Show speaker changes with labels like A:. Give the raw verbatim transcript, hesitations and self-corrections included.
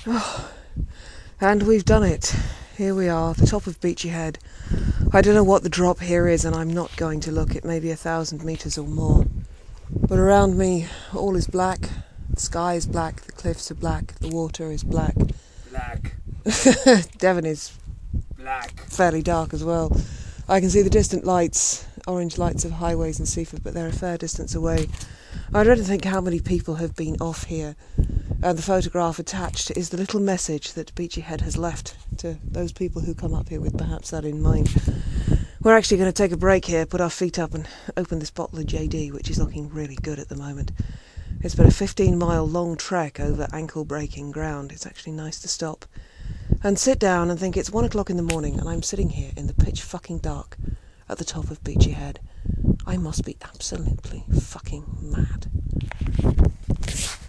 A: Oh, and we've done it. Here we are, the top of Beachy Head. I don't know what the drop here is, and I'm not going to look. It may be a thousand metres or more. But around me, all is black. The sky is black, the cliffs are black, the water is black.
B: Black.
A: Devon is
B: Black.
A: fairly dark as well. I can see the distant lights, orange lights of highways in Seaford, but they're a fair distance away. I don't think how many people have been off here. And the photograph attached is the little message that Beachy Head has left to those people who come up here with perhaps that in mind. We're actually going to take a break here, put our feet up and open this bottle of J D, which is looking really good at the moment. It's been a fifteen mile long trek over ankle-breaking ground. It's actually nice to stop and sit down and think it's one o'clock in the morning and I'm sitting here in the pitch fucking dark at the top of Beachy Head. I must be absolutely fucking mad.